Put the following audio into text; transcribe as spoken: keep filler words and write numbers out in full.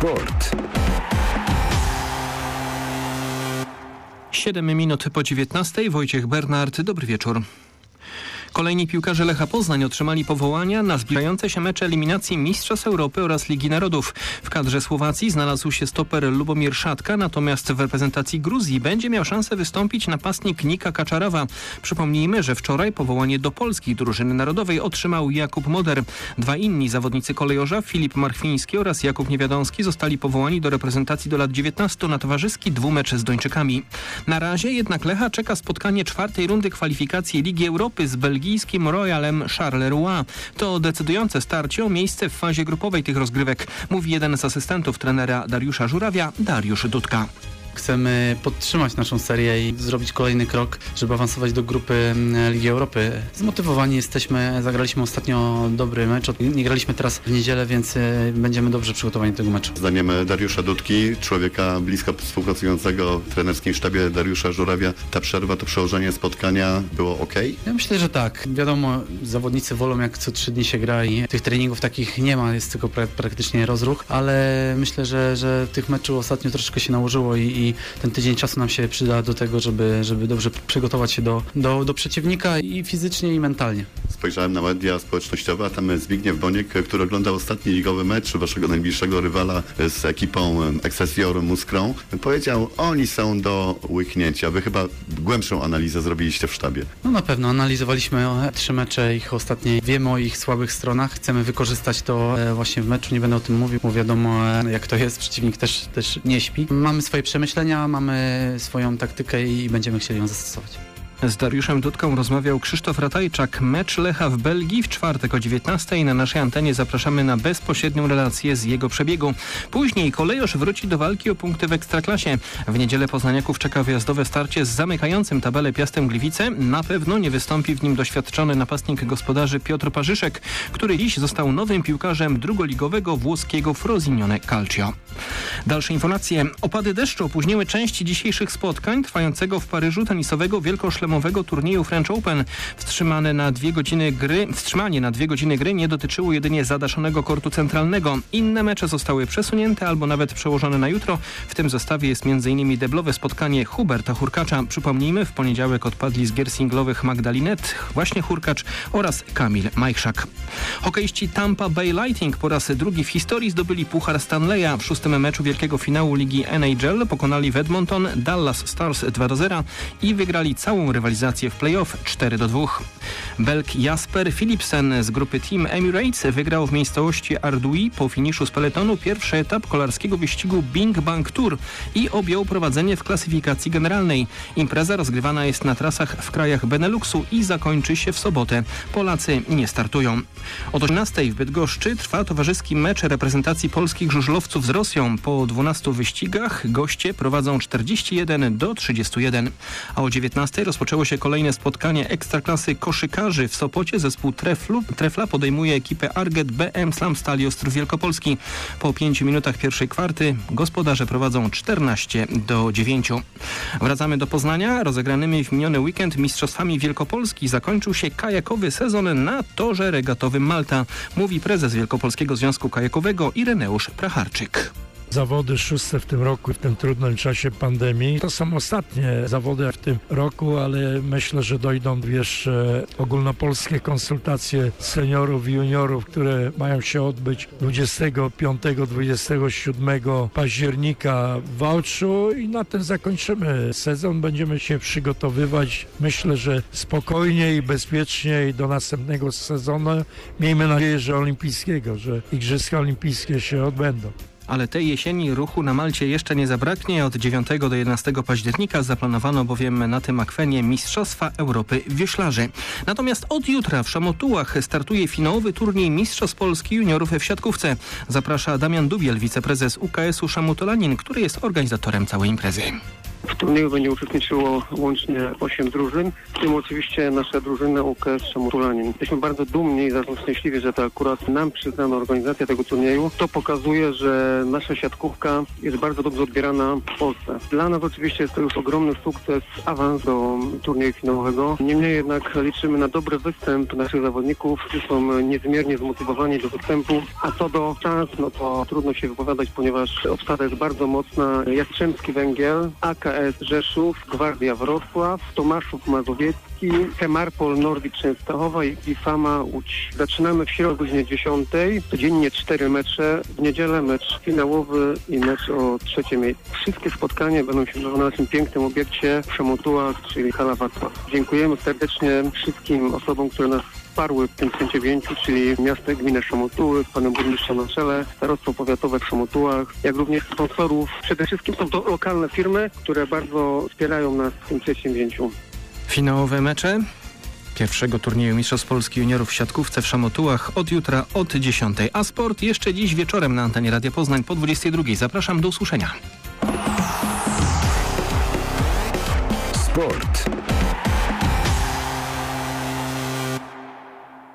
Sport. Siedem minut po dziewiętnastej. Wojciech Bernard, dobry wieczór. Kolejni piłkarze Lecha Poznań otrzymali powołania na zbliżające się mecze eliminacji Mistrzostw Europy oraz Ligi Narodów. W kadrze Słowacji znalazł się stoper Lubomir Szatka, natomiast w reprezentacji Gruzji będzie miał szansę wystąpić napastnik Nika Kaczarawa. Przypomnijmy, że wczoraj powołanie do polskiej drużyny narodowej otrzymał Jakub Moder. Dwa inni zawodnicy kolejorza, Filip Marchwiński oraz Jakub Niewiadomski, zostali powołani do reprezentacji do lat dziewiętnastu na towarzyski dwumecz z Duńczykami. Na razie jednak Lecha czeka spotkanie czwartej rundy kwalifikacji Ligi Europy z Belgijskim Royalem Charleroi. To decydujące starcie o miejsce w fazie grupowej tych rozgrywek, mówi jeden z asystentów trenera Dariusza Żurawia, Dariusz Dudka. Chcemy podtrzymać naszą serię i zrobić kolejny krok, żeby awansować do grupy Ligi Europy. Zmotywowani jesteśmy, zagraliśmy ostatnio dobry mecz, nie graliśmy teraz w niedzielę, więc będziemy dobrze przygotowani do tego meczu. Zdaniem Dariusza Dudki, człowieka blisko współpracującego w trenerskim sztabie Dariusza Żurawia, ta przerwa, to przełożenie spotkania było ok? Ja myślę, że tak. Wiadomo, zawodnicy wolą, jak co trzy dni się gra i tych treningów takich nie ma, jest tylko pra- praktycznie rozruch, ale myślę, że, że tych meczów ostatnio troszeczkę się nałożyło i i ten tydzień czasu nam się przyda do tego, żeby, żeby dobrze przygotować się do, do, do przeciwnika i fizycznie, i mentalnie. Spojrzałem na media społecznościowe, a tam Zbigniew Boniek, który oglądał ostatni ligowy mecz waszego najbliższego rywala z ekipą Excelsior Muskrą, powiedział, oni są do łyknięcia. Wy chyba głębszą analizę zrobiliście w sztabie. No na pewno, analizowaliśmy trzy mecze, ich ostatnie, wiemy o ich słabych stronach, chcemy wykorzystać to właśnie w meczu, nie będę o tym mówił, bo wiadomo jak to jest, przeciwnik też, też nie śpi. Mamy swoje przemyślenia, mamy swoją taktykę i będziemy chcieli ją zastosować. Z Dariuszem Dudką rozmawiał Krzysztof Ratajczak. Mecz Lecha w Belgii w czwartek o dziewiętnastej. Na naszej antenie zapraszamy na bezpośrednią relację z jego przebiegu. Później kolejorz wróci do walki o punkty w Ekstraklasie. W niedzielę poznaniaków czeka wyjazdowe starcie z zamykającym tabelę Piastem Gliwice. Na pewno nie wystąpi w nim doświadczony napastnik gospodarzy Piotr Parzyszek, który dziś został nowym piłkarzem drugoligowego włoskiego Frosinone Calcio. Dalsze informacje. Opady deszczu opóźniły część dzisiejszych spotkań trwającego w Paryżu tenisowego wielkoszlemowego turnieju French Open. Wstrzymane na dwie godziny gry, wstrzymanie na dwie godziny gry nie dotyczyło jedynie zadaszonego kortu centralnego. Inne mecze zostały przesunięte albo nawet przełożone na jutro. W tym zestawie jest m.in. deblowe spotkanie Huberta Hurkacza. Przypomnijmy, w poniedziałek odpadli z gier singlowych Magdalinet, właśnie Hurkacz oraz Kamil Majchrzak. Hokeiści Tampa Bay Lightning po raz drugi w historii zdobyli Puchar Stanleya. W szóstym meczu wielkiego finału ligi N H L pokonali w Edmonton Dallas Stars dwa do zera i wygrali całą rywalizację w playoff cztery do dwóch. Belg Jasper Philipsen z grupy Team Emirates wygrał w miejscowości Ardui po finiszu z peletonu pierwszy etap kolarskiego wyścigu Bing Bang Tour i objął prowadzenie w klasyfikacji generalnej. Impreza rozgrywana jest na trasach w krajach Beneluxu i zakończy się w sobotę. Polacy nie startują. O osiemnastej w Bydgoszczy trwa towarzyski mecz reprezentacji polskich żużlowców z Rosją. Po dwunastu wyścigach goście prowadzą czterdzieści jeden do trzydziestu jeden. A o dziewiętnastej rozpoczęło się kolejne spotkanie Ekstraklasy koszykarzy. W Sopocie zespół Treflu, Trefla podejmuje ekipę Arget B M Slam Stali Ostrów Wielkopolski. Po pięciu minutach pierwszej kwarty gospodarze prowadzą czternaście do dziewięciu. Wracamy do Poznania. Rozegranymi w miniony weekend Mistrzostwami Wielkopolski zakończył się kajakowy sezon na torze regatowym Malta, mówi prezes Wielkopolskiego Związku Kajakowego Ireneusz Pracharczyk. Zawody szóste w tym roku, w tym trudnym czasie pandemii. To są ostatnie zawody w tym roku, ale myślę, że dojdą jeszcze ogólnopolskie konsultacje seniorów i juniorów, które mają się odbyć dwudziestego piątego do dwudziestego siódmego października w Wałczu i na tym zakończymy sezon. Będziemy się przygotowywać, myślę, że spokojnie i bezpiecznie do następnego sezonu. Miejmy nadzieję, że olimpijskiego, że Igrzyska Olimpijskie się odbędą. Ale tej jesieni ruchu na Malcie jeszcze nie zabraknie. Od dziewiątego do jedenastego października zaplanowano bowiem na tym akwenie Mistrzostwa Europy Wioślarzy. Natomiast od jutra w Szamotułach startuje finałowy turniej Mistrzostw Polski juniorów w siatkówce. Zaprasza Damian Dubiel, wiceprezes U K S-u Szamotolanin, który jest organizatorem całej imprezy. W turnieju będzie uczestniczyło łącznie osiem drużyn, w tym oczywiście nasza drużyna U K S Szamotulanin. Jesteśmy bardzo dumni i bardzo szczęśliwi, że to akurat nam przyznano organizację tego turnieju. To pokazuje, że nasza siatkówka jest bardzo dobrze odbierana w Polsce. Dla nas oczywiście jest to już ogromny sukces, awans do turnieju finałowego. Niemniej jednak liczymy na dobry występ naszych zawodników, którzy są niezmiernie zmotywowani do występu. A co do szans, no to trudno się wypowiadać, ponieważ obsada jest bardzo mocna. Jastrzębski Węgiel, A K S Rzeszów, Gwardia Wrocław, Tomaszów Mazowiecki, Kemarpol Norwid Częstochowa i Fama Łódź. Zaczynamy w środę o godzinie dziesiątej, codziennie cztery mecze, w niedzielę mecz finałowy i mecz o trzecie miejsce. Wszystkie spotkania będą się odbywały na naszym pięknym obiekcie w Szamotułach, czyli Hala Wacław. Dziękujemy serdecznie wszystkim osobom, które nas wsparły w tym przedsięwzięciu, czyli miasto i gminę Szamotuły, z panem burmistrzem na czele, starostwo powiatowe w Szamotułach, jak również sponsorów. Przede wszystkim są to lokalne firmy, które bardzo wspierają nas w tym przedsięwzięciu. Finałowe mecze pierwszego turnieju Mistrzostw Polski Juniorów w siatkówce w Szamotułach od jutra od dziesiątej. A sport jeszcze dziś wieczorem na antenie Radia Poznań po dwudziestej drugiej. Zapraszam do usłyszenia. Sport.